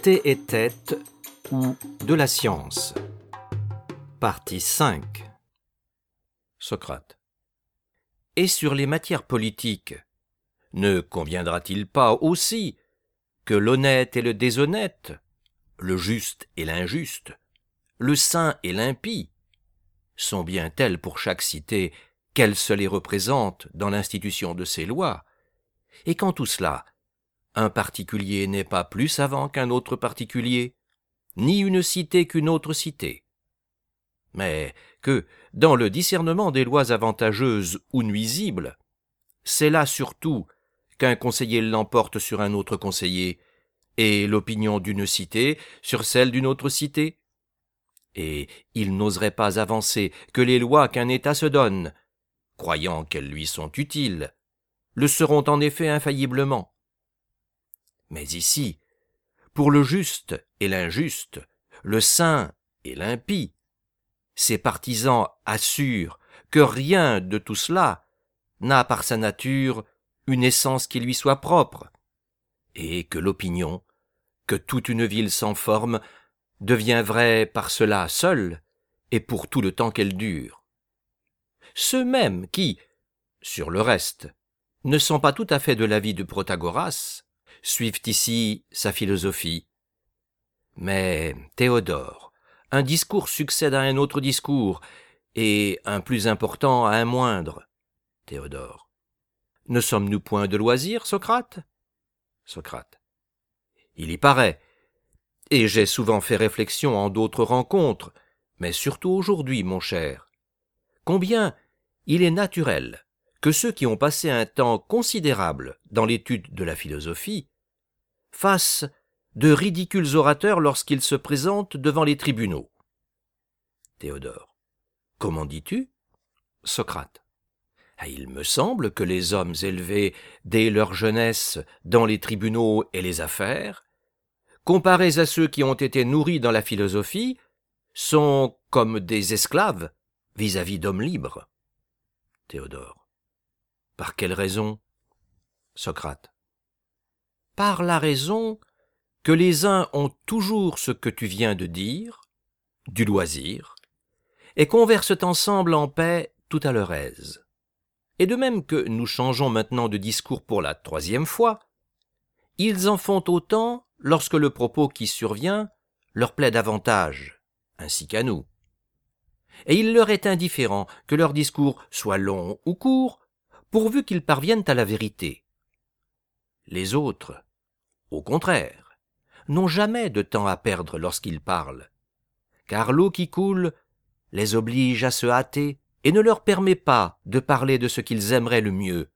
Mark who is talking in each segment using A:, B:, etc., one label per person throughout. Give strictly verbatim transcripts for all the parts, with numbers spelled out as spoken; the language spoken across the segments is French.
A: Vérité et tête ou de la science. Partie cinq. Socrate. Et sur les matières politiques, ne conviendra-t-il pas aussi que l'honnête et le déshonnête, le juste et l'injuste, le saint et l'impie, sont bien tels pour chaque cité qu'elle se les représente dans l'institution de ses lois, et qu'en tout cela, un particulier n'est pas plus savant qu'un autre particulier, ni une cité qu'une autre cité, mais que, dans le discernement des lois avantageuses ou nuisibles, c'est là surtout qu'un conseiller l'emporte sur un autre conseiller, et l'opinion d'une cité sur celle d'une autre cité. Et il n'oserait pas avancer que les lois qu'un État se donne, croyant qu'elles lui sont utiles, le seront en effet infailliblement. Mais ici, pour le juste et l'injuste, le saint et l'impie, ses partisans assurent que rien de tout cela n'a par sa nature une essence qui lui soit propre, et que l'opinion, que toute une ville s'en forme, devient vraie par cela seule et pour tout le temps qu'elle dure. Ceux mêmes qui, sur le reste, ne sont pas tout à fait de l'avis de Protagoras, suivent ici sa philosophie. Mais Théodore, un discours succède à un autre discours, et un plus important à un moindre. Théodore. Ne sommes-nous point de loisir, Socrate ? Socrate. Il y paraît, et j'ai souvent fait réflexion en d'autres rencontres, mais surtout aujourd'hui, mon cher, combien il est naturel que ceux qui ont passé un temps considérable dans l'étude de la philosophie fassent de ridicules orateurs lorsqu'ils se présentent devant les tribunaux. Théodore. Comment dis-tu ? Socrate. Il me semble que les hommes élevés dès leur jeunesse dans les tribunaux et les affaires, comparés à ceux qui ont été nourris dans la philosophie, sont comme des esclaves vis-à-vis d'hommes libres. Théodore. Par quelle raison ? Socrate. Par la raison que les uns ont toujours ce que tu viens de dire, du loisir, et conversent ensemble en paix tout à leur aise. Et de même que nous changeons maintenant de discours pour la troisième fois, ils en font autant lorsque le propos qui survient leur plaît davantage, ainsi qu'à nous. Et il leur est indifférent que leur discours soit long ou court, pourvu qu'ils parviennent à la vérité. Les autres, au contraire, n'ont jamais de temps à perdre lorsqu'ils parlent, car l'eau qui coule les oblige à se hâter et ne leur permet pas de parler de ce qu'ils aimeraient le mieux.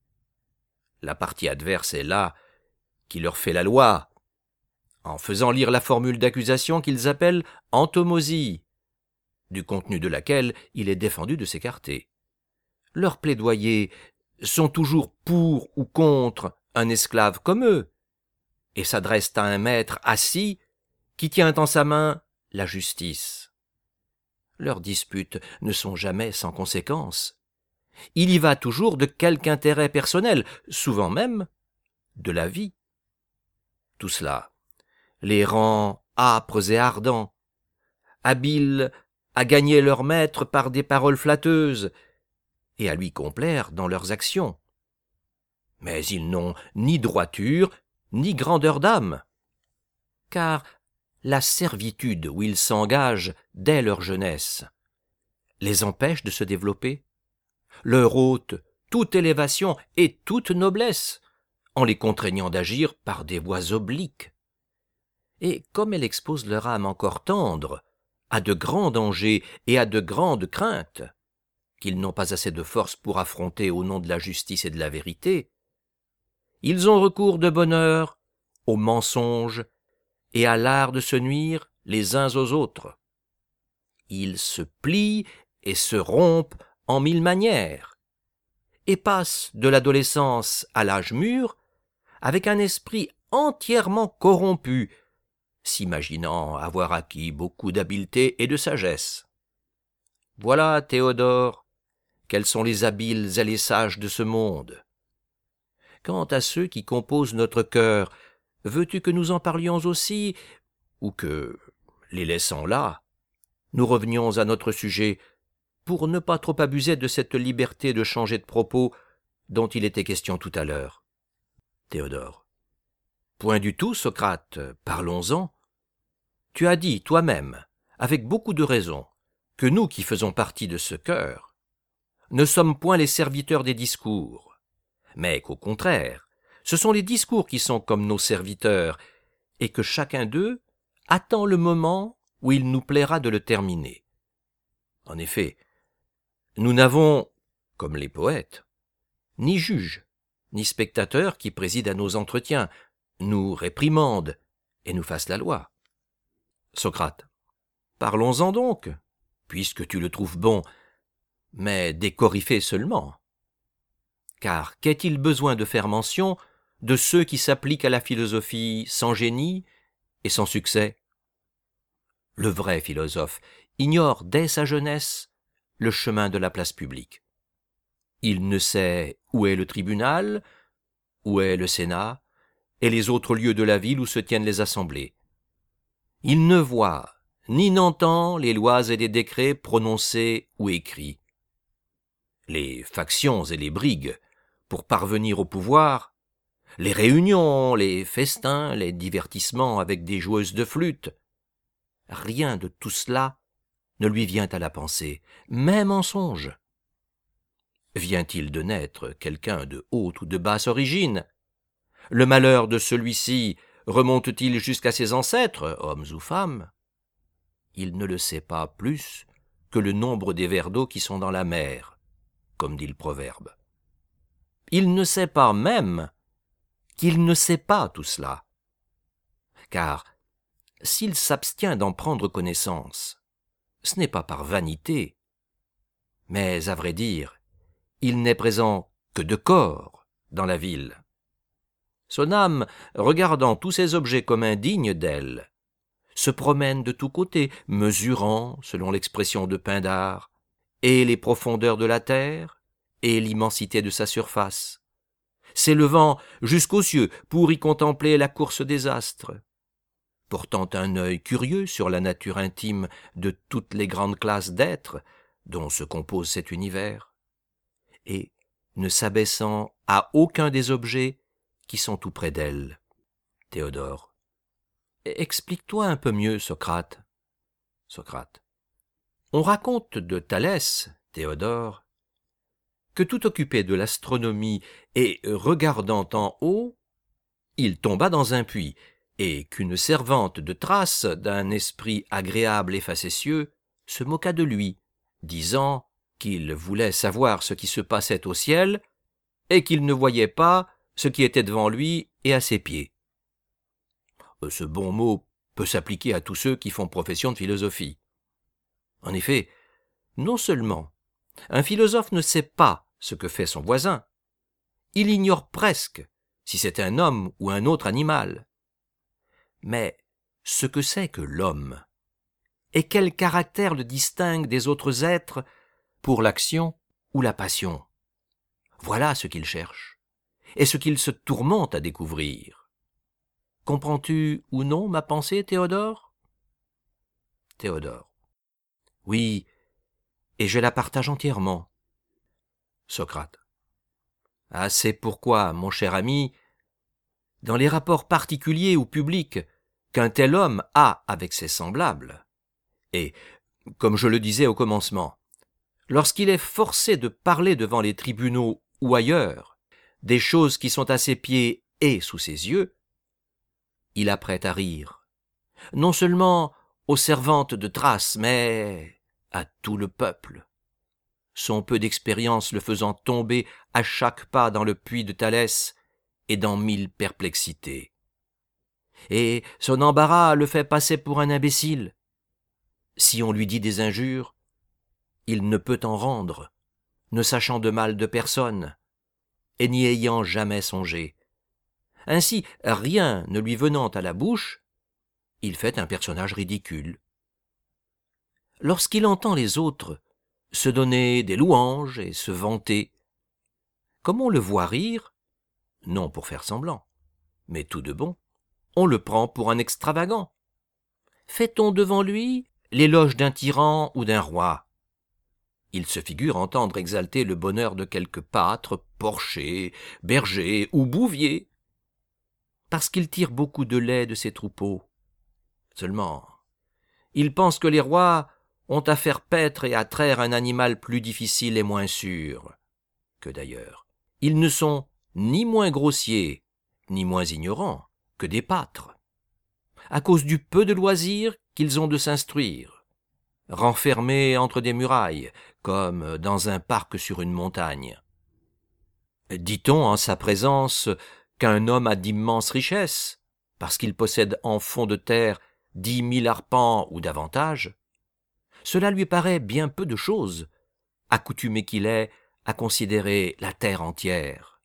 A: La partie adverse est là, qui leur fait la loi, en faisant lire la formule d'accusation qu'ils appellent entomosie, du contenu de laquelle il est défendu de s'écarter. Leurs plaidoyers sont toujours pour ou contre un esclave comme eux, et s'adressent à un maître assis qui tient en sa main la justice. Leurs disputes ne sont jamais sans conséquence. Il y va toujours de quelque intérêt personnel, souvent même de la vie. Tout cela les rend âpres et ardents, habiles à gagner leur maître par des paroles flatteuses et à lui complaire dans leurs actions. Mais ils n'ont ni droiture ni grandeur d'âme, car la servitude où ils s'engagent dès leur jeunesse les empêche de se développer, leur ôte toute élévation et toute noblesse, en les contraignant d'agir par des voies obliques. Et comme elle expose leur âme encore tendre à de grands dangers et à de grandes craintes, qu'ils n'ont pas assez de force pour affronter au nom de la justice et de la vérité, ils ont recours de bonne heure au mensonge et à l'art de se nuire les uns aux autres. Ils se plient et se rompent en mille manières, et passent de l'adolescence à l'âge mûr avec un esprit entièrement corrompu, s'imaginant avoir acquis beaucoup d'habileté et de sagesse. Voilà, Théodore, quels sont les habiles et les sages de ce monde. Quant à ceux qui composent notre cœur, veux-tu que nous en parlions aussi, ou que, les laissant là, nous revenions à notre sujet, pour ne pas trop abuser de cette liberté de changer de propos dont il était question tout à l'heure? Théodore. Point du tout, Socrate, parlons-en. Tu as dit toi-même, avec beaucoup de raison, que nous qui faisons partie de ce chœur, ne sommes point les serviteurs des discours, mais qu'au contraire, ce sont les discours qui sont comme nos serviteurs, et que chacun d'eux attend le moment où il nous plaira de le terminer. En effet, nous n'avons, comme les poètes, ni juges, ni spectateurs qui président à nos entretiens, nous réprimandent et nous fassent la loi. Socrate. Parlons-en donc, puisque tu le trouves bon, mais des coryphées seulement. Car qu'est-il besoin de faire mention de ceux qui s'appliquent à la philosophie sans génie et sans succès? Le vrai philosophe ignore dès sa jeunesse le chemin de la place publique. Il ne sait où est le tribunal, où est le Sénat, et les autres lieux de la ville où se tiennent les assemblées. Il ne voit ni n'entend les lois et les décrets prononcés ou écrits. Les factions et les brigues, pour parvenir au pouvoir, les réunions, les festins, les divertissements avec des joueuses de flûte, rien de tout cela ne lui vient à la pensée, même en songe. Vient-il de naître quelqu'un de haute ou de basse origine? Le malheur de celui-ci remonte-t-il jusqu'à ses ancêtres, hommes ou femmes? Il ne le sait pas plus que le nombre des vers d'eau qui sont dans la mer, comme dit le proverbe. Il ne sait pas même qu'il ne sait pas tout cela. Car s'il s'abstient d'en prendre connaissance, ce n'est pas par vanité, mais à vrai dire, il n'est présent que de corps dans la ville. Son âme, regardant tous ces objets comme indignes d'elle, se promène de tous côtés, mesurant, selon l'expression de Pindare, et les profondeurs de la terre, et l'immensité de sa surface, s'élevant jusqu'aux cieux pour y contempler la course des astres, portant un œil curieux sur la nature intime de toutes les grandes classes d'êtres dont se compose cet univers, et ne s'abaissant à aucun des objets qui sont tout près d'elle. Théodore. Explique-toi un peu mieux, Socrate. Socrate. On raconte de Thalès, Théodore, que tout occupé de l'astronomie et regardant en haut, il tomba dans un puits, et qu'une servante de Thrace, d'un esprit agréable et facétieux, se moqua de lui, disant qu'il voulait savoir ce qui se passait au ciel, et qu'il ne voyait pas ce qui était devant lui et à ses pieds. Ce bon mot peut s'appliquer à tous ceux qui font profession de philosophie. En effet, non seulement un philosophe ne sait pas ce que fait son voisin, il ignore presque si c'est un homme ou un autre animal, mais ce que c'est que l'homme, et quel caractère le distingue des autres êtres pour l'action ou la passion. Voilà ce qu'il cherche, et ce qu'il se tourmente à découvrir. Comprends-tu ou non ma pensée, Théodore? Théodore. Oui, et je la partage entièrement. Socrate. Ah, c'est pourquoi, mon cher ami, dans les rapports particuliers ou publics qu'un tel homme a avec ses semblables, et, comme je le disais au commencement, lorsqu'il est forcé de parler devant les tribunaux ou ailleurs des choses qui sont à ses pieds et sous ses yeux, il apprête à rire, non seulement aux servantes de Thrace, mais à tout le peuple, son peu d'expérience le faisant tomber à chaque pas dans le puits de Thalès et dans mille perplexités. Et son embarras le fait passer pour un imbécile. Si on lui dit des injures, il ne peut en rendre, ne sachant de mal de personne, et n'y ayant jamais songé. Ainsi, rien ne lui venant à la bouche, il fait un personnage ridicule. Lorsqu'il entend les autres se donner des louanges et se vanter, comme on le voit rire, non pour faire semblant, mais tout de bon, on le prend pour un extravagant. Fait-on devant lui l'éloge d'un tyran ou d'un roi? Il se figure entendre exalter le bonheur de quelque pâtre, porcher, berger ou bouvier, parce qu'il tire beaucoup de lait de ses troupeaux. Seulement, il pense que les rois ont à faire paître et à traire un animal plus difficile et moins sûr, que d'ailleurs, ils ne sont ni moins grossiers, ni moins ignorants que des pâtres, à cause du peu de loisirs qu'ils ont de s'instruire, renfermés entre des murailles, comme dans un parc sur une montagne. Dit-on en sa présence qu'un homme a d'immenses richesses, parce qu'il possède en fond de terre dix mille arpents ou davantage? Cela lui paraît bien peu de chose, accoutumé qu'il est à considérer la terre entière.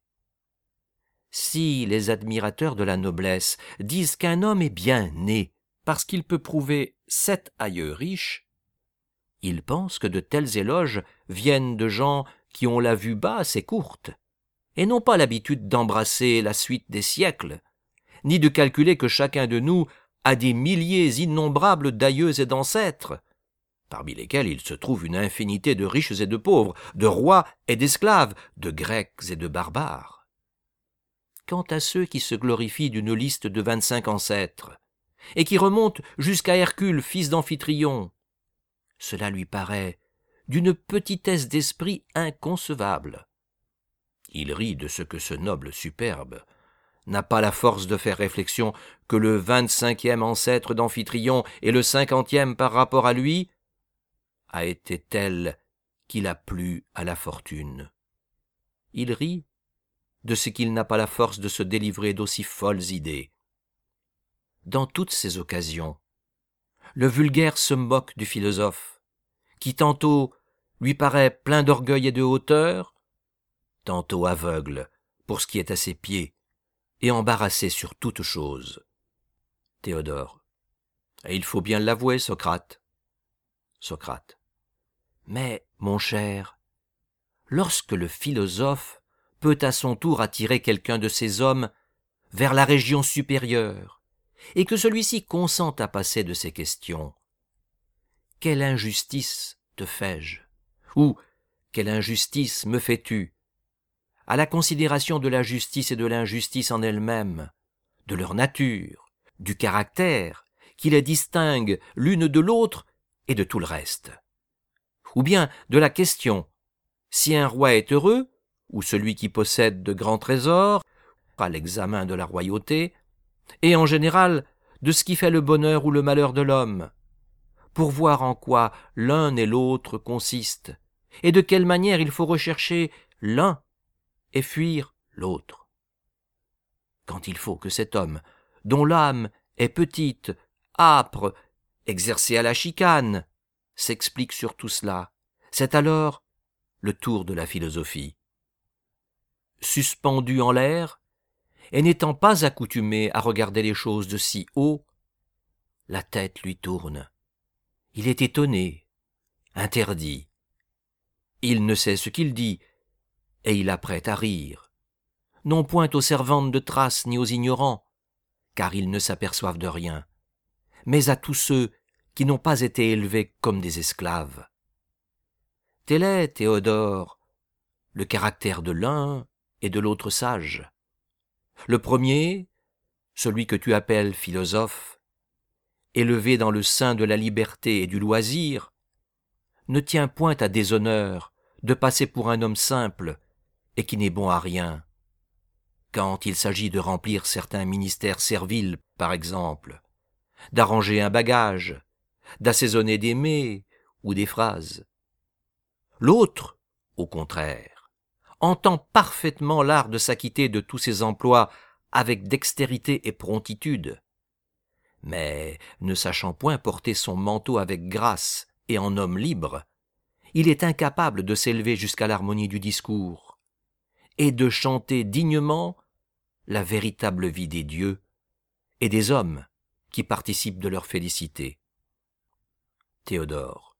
A: Si les admirateurs de la noblesse disent qu'un homme est bien né parce qu'il peut prouver sept aïeux riches, ils pensent que de tels éloges viennent de gens qui ont la vue basse et courte, et n'ont pas l'habitude d'embrasser la suite des siècles, ni de calculer que chacun de nous a des milliers innombrables d'aïeux et d'ancêtres, parmi lesquels il se trouve une infinité de riches et de pauvres, de rois et d'esclaves, de Grecs et de barbares. Quant à ceux qui se glorifient d'une liste de vingt-cinq ancêtres, et qui remontent jusqu'à Hercule, fils d'Amphitryon, cela lui paraît d'une petitesse d'esprit inconcevable. Il rit de ce que ce noble superbe n'a pas la force de faire réflexion que le vingt-cinquième ancêtre d'Amphitryon et le cinquantième par rapport à lui a été tel qu'il a plu à la fortune. Il rit de ce qu'il n'a pas la force de se délivrer d'aussi folles idées. Dans toutes ces occasions, le vulgaire se moque du philosophe, qui tantôt lui paraît plein d'orgueil et de hauteur, tantôt aveugle pour ce qui est à ses pieds, et embarrassé sur toute chose. Théodore. Et il faut bien l'avouer, Socrate. Socrate. Mais, mon cher, lorsque le philosophe peut à son tour attirer quelqu'un de ses hommes vers la région supérieure, et que celui-ci consent à passer de ces questions, quelle injustice te fais-je, ou quelle injustice me fais-tu, à la considération de la justice et de l'injustice en elles-mêmes, de leur nature, du caractère, qui les distingue l'une de l'autre et de tout le reste. Ou bien de la question, si un roi est heureux, ou celui qui possède de grands trésors, à l'examen de la royauté, et en général de ce qui fait le bonheur ou le malheur de l'homme, pour voir en quoi l'un et l'autre consistent, et de quelle manière il faut rechercher l'un et fuir l'autre. Quand il faut que cet homme, dont l'âme est petite, âpre, exercée à la chicane, s'explique sur tout cela, c'est alors le tour de la philosophie. Suspendu en l'air, et n'étant pas accoutumé à regarder les choses de si haut, la tête lui tourne. Il est étonné, interdit. Il ne sait ce qu'il dit, et il apprête à rire, non point aux servantes de Thrace ni aux ignorants, car ils ne s'aperçoivent de rien, mais à tous ceux qui n'ont pas été élevés comme des esclaves. Tel est, Théodore, le caractère de l'un et de l'autre sage. Le premier, celui que tu appelles philosophe, élevé dans le sein de la liberté et du loisir, ne tient point à déshonneur de passer pour un homme simple et qui n'est bon à rien. Quand il s'agit de remplir certains ministères serviles, par exemple, d'arranger un bagage, d'assaisonner des mets ou des phrases. L'autre, au contraire, entend parfaitement l'art de s'acquitter de tous ses emplois avec dextérité et promptitude, mais ne sachant point porter son manteau avec grâce et en homme libre, il est incapable de s'élever jusqu'à l'harmonie du discours et de chanter dignement la véritable vie des dieux et des hommes qui participent de leur félicité. Théodore.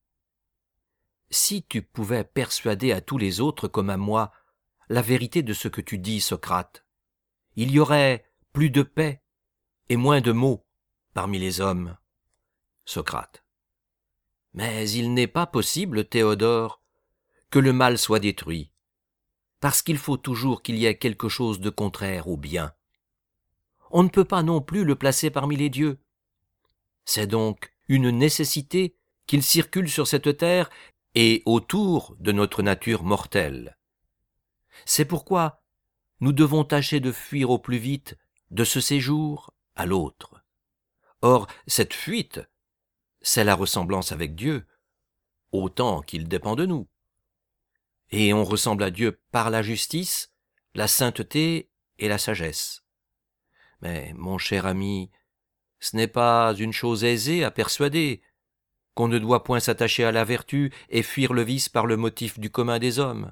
A: Si tu pouvais persuader à tous les autres comme à moi la vérité de ce que tu dis, Socrate, il y aurait plus de paix, et moins de mots parmi les hommes. Socrate. Mais il n'est pas possible, Théodore, que le mal soit détruit, parce qu'il faut toujours qu'il y ait quelque chose de contraire au bien. On ne peut pas non plus le placer parmi les dieux. C'est donc une nécessité qu'il circule sur cette terre et autour de notre nature mortelle. C'est pourquoi nous devons tâcher de fuir au plus vite de ce séjour à l'autre. Or, cette fuite, c'est la ressemblance avec Dieu, autant qu'il dépend de nous. Et on ressemble à Dieu par la justice, la sainteté et la sagesse. Mais, mon cher ami, ce n'est pas une chose aisée à persuader qu'on ne doit point s'attacher à la vertu et fuir le vice par le motif du commun des hommes.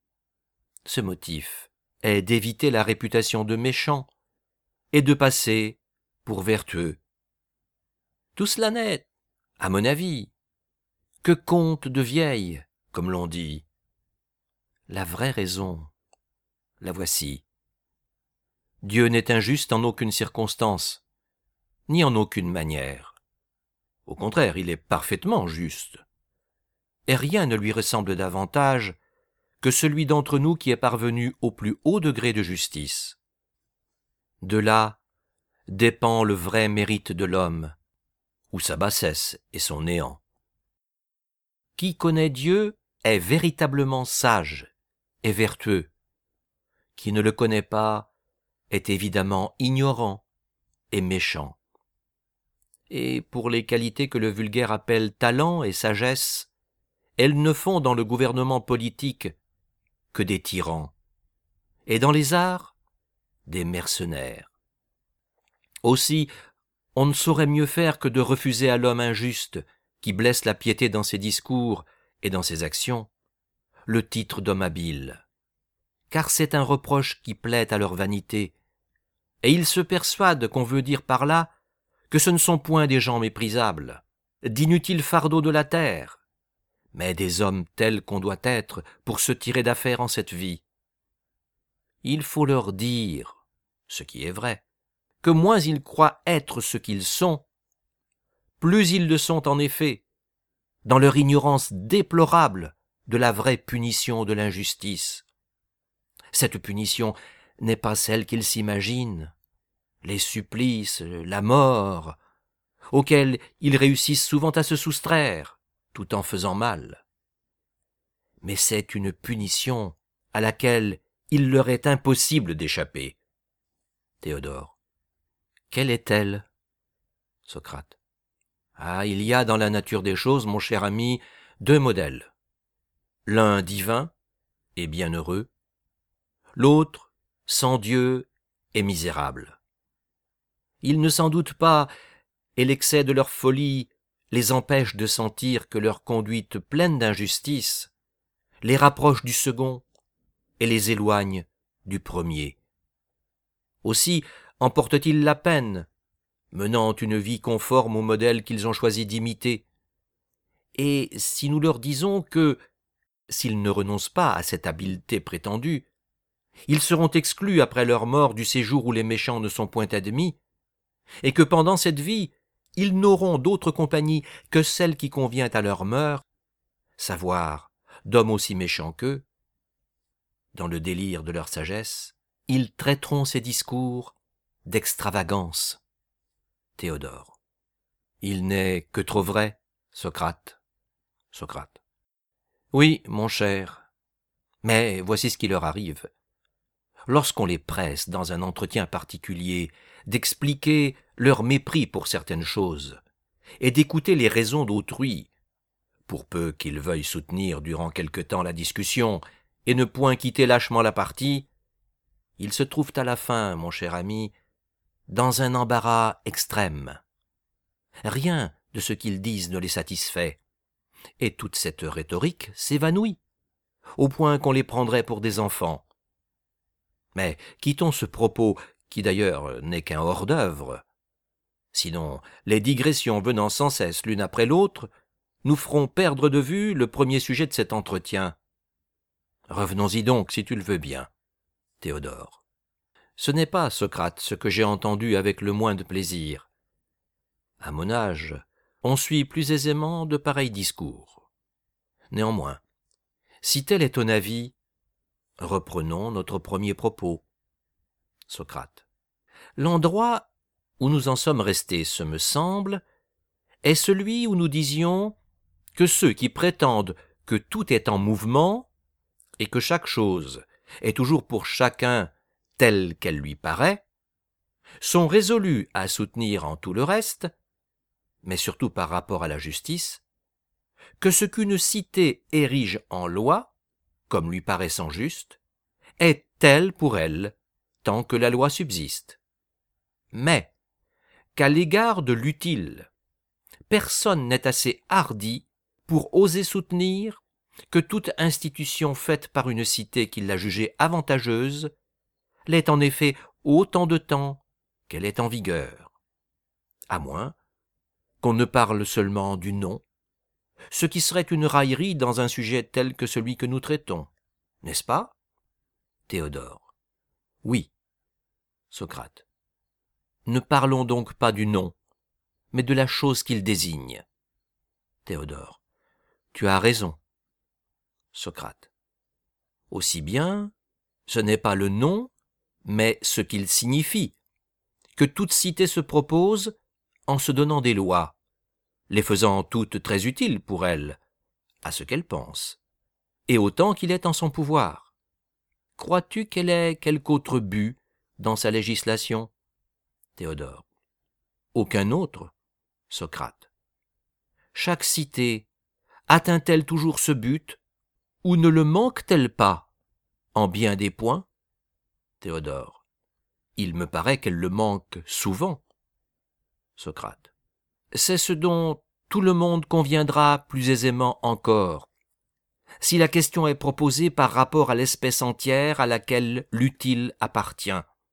A: Ce motif est d'éviter la réputation de méchant et de passer pour vertueux. Tout cela n'est, à mon avis, que conte de vieille, comme l'on dit. La vraie raison, la voici. Dieu n'est injuste en aucune circonstance, ni en aucune manière. Au contraire, il est parfaitement juste. Et rien ne lui ressemble davantage que celui d'entre nous qui est parvenu au plus haut degré de justice. De là dépend le vrai mérite de l'homme, ou sa bassesse et son néant. Qui connaît Dieu est véritablement sage et vertueux. Qui ne le connaît pas est évidemment ignorant et méchant. Et pour les qualités que le vulgaire appelle talent et sagesse, elles ne font dans le gouvernement politique que des tyrans, et dans les arts, des mercenaires. Aussi, on ne saurait mieux faire que de refuser à l'homme injuste, qui blesse la piété dans ses discours et dans ses actions, le titre d'homme habile. Car c'est un reproche qui plaît à leur vanité, et ils se persuadent qu'on veut dire par là que ce ne sont point des gens méprisables, d'inutiles fardeaux de la terre, mais des hommes tels qu'on doit être pour se tirer d'affaire en cette vie. Il faut leur dire, ce qui est vrai, que moins ils croient être ce qu'ils sont, plus ils le sont en effet, dans leur ignorance déplorable de la vraie punition de l'injustice. Cette punition n'est pas celle qu'ils s'imaginent, les supplices, la mort, auxquels ils réussissent souvent à se soustraire, tout en faisant mal. Mais c'est une punition à laquelle il leur est impossible d'échapper. Théodore. Quelle est-elle? Socrate. Ah, il y a dans la nature des choses, mon cher ami, deux modèles. L'un divin et bienheureux, l'autre sans Dieu et misérable. Ils ne s'en doutent pas, et l'excès de leur folie les empêche de sentir que leur conduite pleine d'injustice les rapproche du second et les éloigne du premier. Aussi emportent-ils la peine, menant une vie conforme au modèle qu'ils ont choisi d'imiter. Et si nous leur disons que, s'ils ne renoncent pas à cette habileté prétendue, ils seront exclus après leur mort du séjour où les méchants ne sont point admis, et que pendant cette vie, ils n'auront d'autre compagnie que celle qui convient à leur mœurs, savoir d'hommes aussi méchants qu'eux, dans le délire de leur sagesse, ils traiteront ces discours d'extravagance. Théodore. Il n'est que trop vrai, Socrate. Socrate. Oui, mon cher, mais voici ce qui leur arrive. Lorsqu'on les presse dans un entretien particulier d'expliquer leur mépris pour certaines choses et d'écouter les raisons d'autrui, pour peu qu'ils veuillent soutenir durant quelque temps la discussion et ne point quitter lâchement la partie, ils se trouvent à la fin, mon cher ami, dans un embarras extrême. Rien de ce qu'ils disent ne les satisfait, et toute cette rhétorique s'évanouit, au point qu'on les prendrait pour des enfants. Mais quittons ce propos, qui d'ailleurs n'est qu'un hors-d'œuvre. Sinon, les digressions venant sans cesse l'une après l'autre, nous feront perdre de vue le premier sujet de cet entretien. Revenons-y donc, si tu le veux bien, Théodore. Ce n'est pas, Socrate, ce que j'ai entendu avec le moins de plaisir. À mon âge, on suit plus aisément de pareils discours. Néanmoins, si tel est ton avis, reprenons notre premier propos. Socrate. L'endroit où nous en sommes restés, ce me semble, est celui où nous disions que ceux qui prétendent que tout est en mouvement et que chaque chose est toujours pour chacun telle qu'elle lui paraît, sont résolus à soutenir en tout le reste, mais surtout par rapport à la justice, que ce qu'une cité érige en loi, comme lui paraissant juste, est tel pour elle, tant que la loi subsiste. Mais qu'à l'égard de l'utile, personne n'est assez hardi pour oser soutenir que toute institution faite par une cité qui l'a jugée avantageuse l'est en effet autant de temps qu'elle est en vigueur, à moins qu'on ne parle seulement du nom, ce qui serait une raillerie dans un sujet tel que celui que nous traitons, n'est-ce pas? Théodore. Oui. Socrate. Ne parlons donc pas du nom, mais de la chose qu'il désigne. Théodore. Tu as raison. Socrate. Aussi bien, ce n'est pas le nom, mais ce qu'il signifie, que toute cité se propose en se donnant des lois, les faisant toutes très utiles pour elle, à ce qu'elle pense, et autant qu'il est en son pouvoir. Crois-tu qu'elle ait quelque autre but dans sa législation? Théodore. Aucun autre. Socrate. Chaque cité atteint-elle toujours ce but, ou ne le manque-t-elle pas, en bien des points? Théodore. Il me paraît qu'elle le manque souvent. Socrate. C'est ce dont tout le monde conviendra plus aisément encore, si la question est proposée par rapport à l'espèce entière à laquelle l'utile appartient.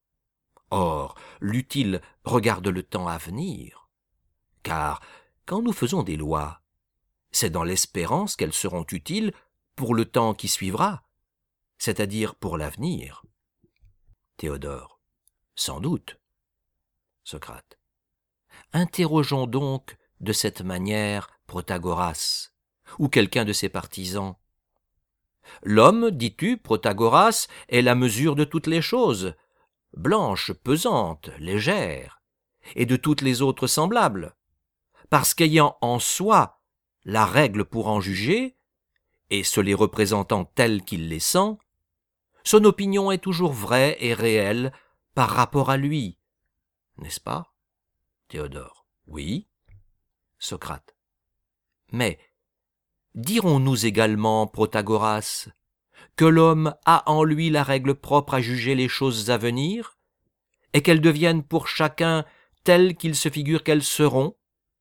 A: Or, l'utile regarde le temps à venir, car quand nous faisons des lois, c'est dans l'espérance qu'elles seront utiles pour le temps qui suivra, c'est-à-dire pour l'avenir. Théodore. Sans doute. Socrate. Interrogeons donc de cette manière Protagoras, ou quelqu'un de ses partisans. L'homme, dis-tu, Protagoras, est la mesure de toutes les choses, blanche, pesante, légère, et de toutes les autres semblables, parce qu'ayant en soi la règle pour en juger, et se les représentant telles qu'il les sent, son opinion est toujours vraie et réelle par rapport à lui, n'est-ce pas? Théodore. Oui. Socrate. Mais dirons-nous également, Protagoras, que l'homme a en lui la règle propre à juger les choses à venir, et qu'elles deviennent pour chacun telles qu'il se figure qu'elles seront?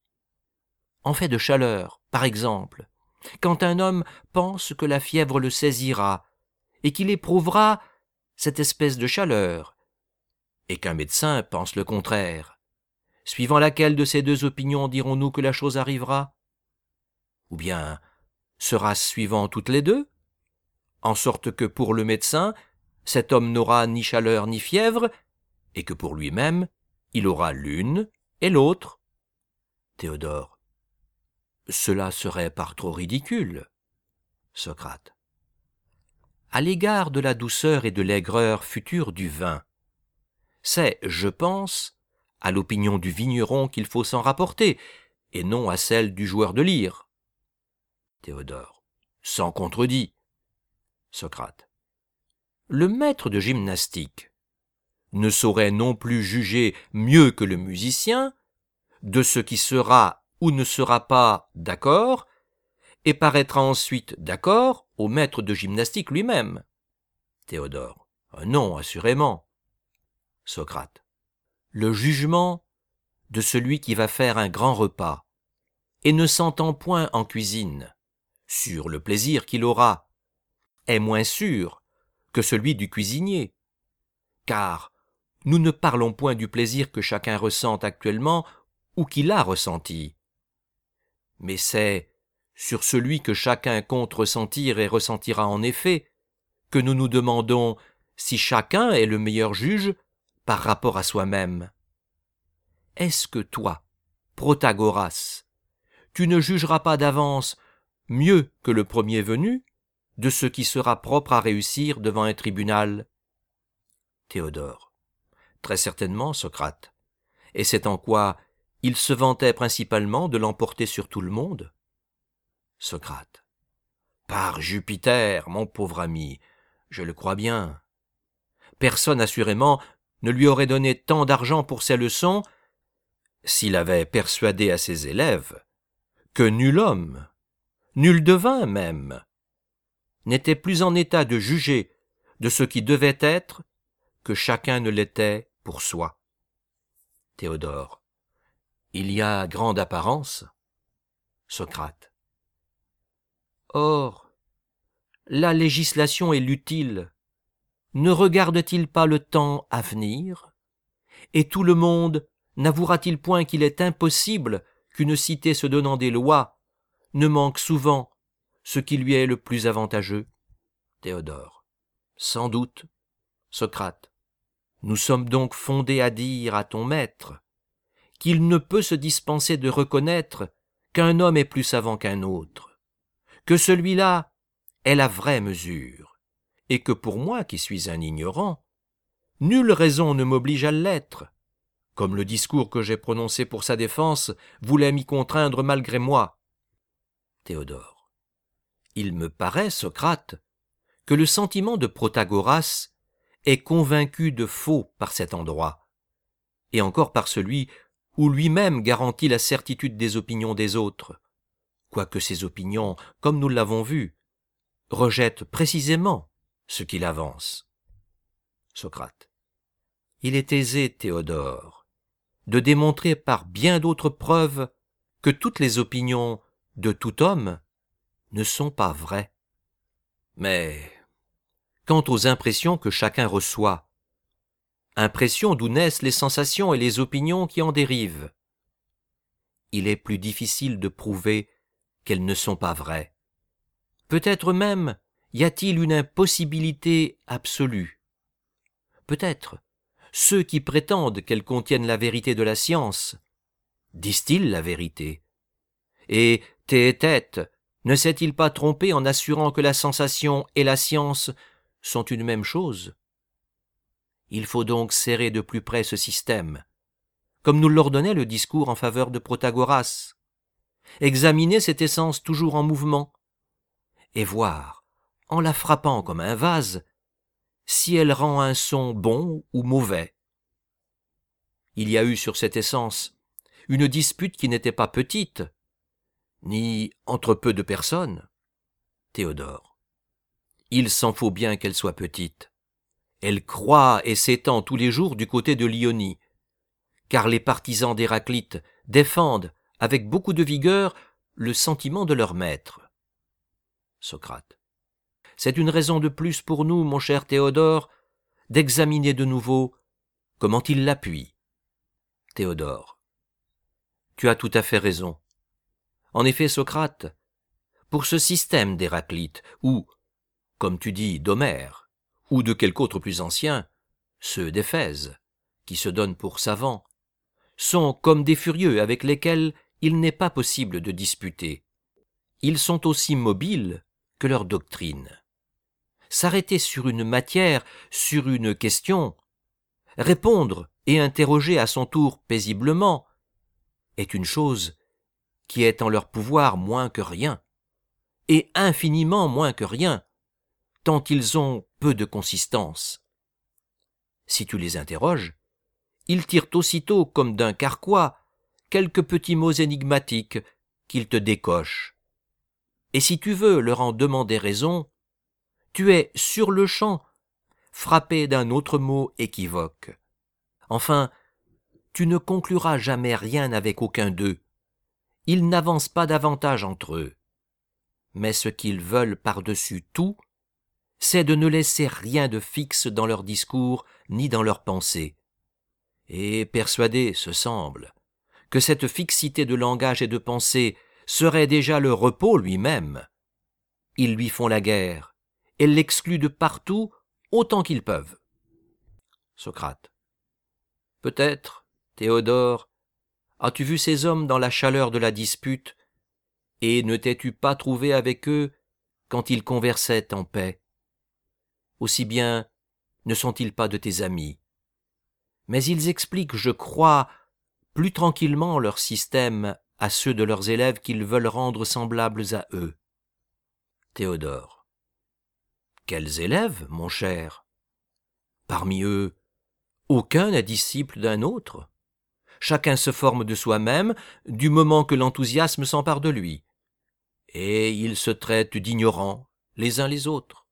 A: En fait de chaleur, par exemple, quand un homme pense que la fièvre le saisira, et qu'il éprouvera cette espèce de chaleur, et qu'un médecin pense le contraire, suivant laquelle de ces deux opinions dirons-nous que la chose arrivera? Ou bien sera-ce suivant toutes les deux, en sorte que pour le médecin, cet homme n'aura ni chaleur ni fièvre, et que pour lui-même, il aura l'une et l'autre? Théodore. Cela serait par trop ridicule. Socrate. À l'égard de la douceur et de l'aigreur future du vin, c'est, je pense, à l'opinion du vigneron qu'il faut s'en rapporter, et non à celle du joueur de lyre. Théodore. Sans contredit. Socrate. Le maître de gymnastique ne saurait non plus juger mieux que le musicien de ce qui sera ou ne sera pas d'accord, et paraîtra ensuite d'accord au maître de gymnastique lui-même. Théodore. Non, assurément. Socrate. Le jugement de celui qui va faire un grand repas et ne s'entend point en cuisine sur le plaisir qu'il aura est moins sûr que celui du cuisinier, car nous ne parlons point du plaisir que chacun ressent actuellement ou qu'il a ressenti, mais c'est sur celui que chacun compte ressentir et ressentira en effet que nous nous demandons si chacun est le meilleur juge par rapport à soi-même. Est-ce que toi, Protagoras, tu ne jugeras pas d'avance mieux que le premier venu de ce qui sera propre à réussir devant un tribunal? Théodore. Très certainement, Socrate. Et c'est en quoi il se vantait principalement de l'emporter sur tout le monde? Socrate. Par Jupiter, mon pauvre ami, je le crois bien. Personne, assurément, ne lui aurait donné tant d'argent pour ses leçons s'il avait persuadé à ses élèves que nul homme, nul devin même, n'était plus en état de juger de ce qui devait être que chacun ne l'était pour soi. Théodore. Il y a grande apparence. Socrate. Or, la législation est l'utile. Ne regarde-t-il pas le temps à venir? Et tout le monde n'avouera-t-il point qu'il est impossible qu'une cité se donnant des lois ne manque souvent ce qui lui est le plus avantageux? Théodore. Sans doute. Socrate. Nous sommes donc fondés à dire à ton maître qu'il ne peut se dispenser de reconnaître qu'un homme est plus savant qu'un autre, que celui-là est la vraie mesure, et que pour moi qui suis un ignorant, nulle raison ne m'oblige à l'être, comme le discours que j'ai prononcé pour sa défense voulait m'y contraindre malgré moi. Théodore. Il me paraît, Socrate, que le sentiment de Protagoras est convaincu de faux par cet endroit, et encore par celui où lui-même garantit la certitude des opinions des autres, quoique ces opinions, comme nous l'avons vu, rejettent précisément ce qu'il avance. Socrate. Il est aisé, Théodore, de démontrer par bien d'autres preuves que toutes les opinions de tout homme ne sont pas vraies. Mais quant aux impressions que chacun reçoit, impressions d'où naissent les sensations et les opinions qui en dérivent, il est plus difficile de prouver qu'elles ne sont pas vraies. Peut-être même y a-t-il une impossibilité absolue. Peut-être ceux qui prétendent qu'elles contiennent la vérité de la science disent-ils la vérité? Et Théétète ne s'est-il pas trompé en assurant que la sensation et la science sont une même chose? Il faut donc serrer de plus près ce système, comme nous l'ordonnait le discours en faveur de Protagoras, examiner cette essence toujours en mouvement, et voir, en la frappant comme un vase, si elle rend un son bon ou mauvais. Il y a eu sur cette essence une dispute qui n'était pas petite, ni entre peu de personnes. Théodore. Il s'en faut bien qu'elle soit petite. Elle croît et s'étend tous les jours du côté de l'Ionie, car les partisans d'Héraclite défendent avec beaucoup de vigueur le sentiment de leur maître. Socrate. C'est une raison de plus pour nous, mon cher Théodore, d'examiner de nouveau comment il l'appuie. Théodore. Tu as tout à fait raison. En effet, Socrate, pour ce système d'Héraclite, ou, comme tu dis, d'Homère, ou de quelque autre plus ancien, ceux d'Éphèse, qui se donnent pour savants, sont comme des furieux avec lesquels il n'est pas possible de disputer. Ils sont aussi mobiles que leur doctrine. S'arrêter sur une matière, sur une question, répondre et interroger à son tour paisiblement, est une chose qui est en leur pouvoir moins que rien, et infiniment moins que rien, tant ils ont peu de consistance. Si tu les interroges, ils tirent aussitôt comme d'un carquois quelques petits mots énigmatiques qu'ils te décochent. Et si tu veux leur en demander raison, tu es sur-le-champ frappé d'un autre mot équivoque. Enfin, tu ne concluras jamais rien avec aucun d'eux. Ils n'avancent pas davantage entre eux. Mais ce qu'ils veulent par-dessus tout, c'est de ne laisser rien de fixe dans leur discours ni dans leurs pensées. Et persuadés, ce semble, que cette fixité de langage et de pensée serait déjà le repos lui-même, ils lui font la guerre et l'excluent de partout autant qu'ils peuvent. Socrate. Peut-être, Théodore, as-tu vu ces hommes dans la chaleur de la dispute, et ne t'es-tu pas trouvé avec eux quand ils conversaient en paix? Aussi bien ne sont-ils pas de tes amis? Mais ils expliquent, je crois, plus tranquillement leur système à ceux de leurs élèves qu'ils veulent rendre semblables à eux. Théodore. Quels élèves, mon cher? Parmi eux, aucun n'est disciple d'un autre. Chacun se forme de soi-même du moment que l'enthousiasme s'empare de lui. Et ils se traitent d'ignorants les uns les autres.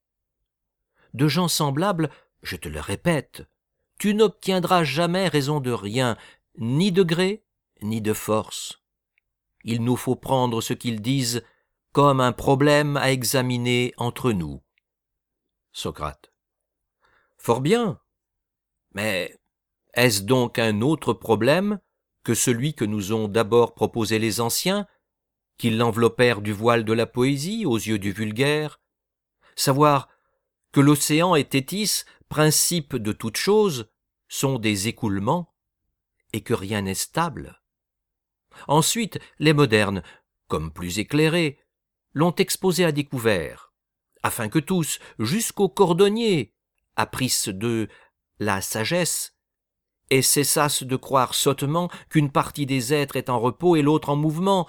A: De gens semblables, je te le répète, tu n'obtiendras jamais raison de rien, ni de gré, ni de force. Il nous faut prendre ce qu'ils disent comme un problème à examiner entre nous. Socrate. Fort bien. Mais est-ce donc un autre problème que celui que nous ont d'abord proposé les anciens, qui l'enveloppèrent du voile de la poésie aux yeux du vulgaire, savoir que l'océan et Thétis, principes de toute chose, sont des écoulements, et que rien n'est stable. Ensuite, les modernes, comme plus éclairés, l'ont exposé à découvert, afin que tous, jusqu'aux cordonniers, apprissent d'eux la sagesse, et cessassent de croire sottement qu'une partie des êtres est en repos et l'autre en mouvement,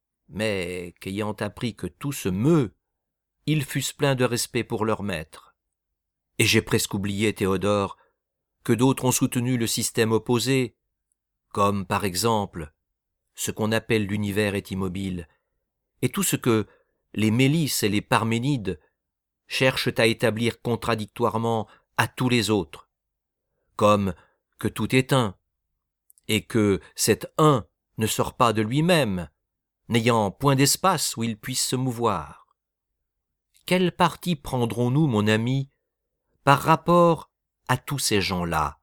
A: mais qu'ayant appris que tout se meut, ils fussent pleins de respect pour leur maître. Et j'ai presque oublié, Théodore, que d'autres ont soutenu le système opposé, comme par exemple ce qu'on appelle l'univers est immobile, et tout ce que les Mélisses et les Parménides cherchent à établir contradictoirement à tous les autres, comme que tout est un, et que cet un ne sort pas de lui-même, n'ayant point d'espace où il puisse se mouvoir. Quel parti prendrons-nous, mon ami, par rapport à tous ces gens-là?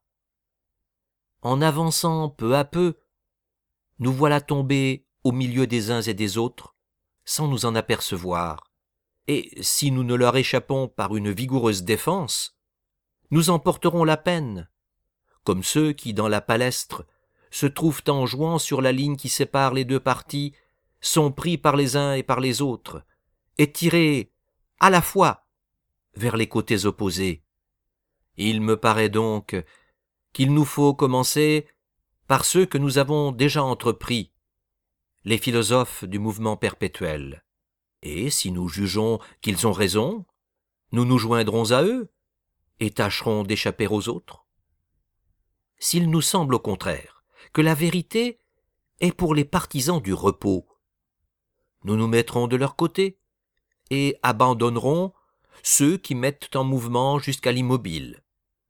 A: En avançant peu à peu, nous voilà tombés au milieu des uns et des autres, sans nous en apercevoir, et si nous ne leur échappons par une vigoureuse défense, nous en porterons la peine, comme ceux qui, dans la palestre, se trouvent en jouant sur la ligne qui sépare les deux parties, sont pris par les uns et par les autres, et tirés à la fois vers les côtés opposés. Il me paraît donc qu'il nous faut commencer par ceux que nous avons déjà entrepris, les philosophes du mouvement perpétuel. Et si nous jugeons qu'ils ont raison, nous nous joindrons à eux et tâcherons d'échapper aux autres. S'il nous semble au contraire que la vérité est pour les partisans du repos, nous nous mettrons de leur côté et abandonnerons ceux qui mettent en mouvement jusqu'à l'immobile.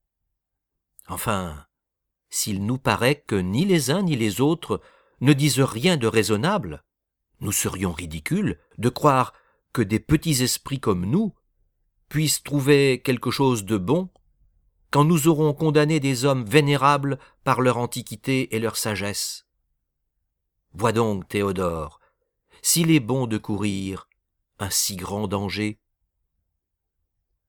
A: Enfin, s'il nous paraît que ni les uns ni les autres ne disent rien de raisonnable, nous serions ridicules de croire que des petits esprits comme nous puissent trouver quelque chose de bon quand nous aurons condamné des hommes vénérables par leur antiquité et leur sagesse. Vois donc, Théodore, s'il est bon de courir un si grand danger.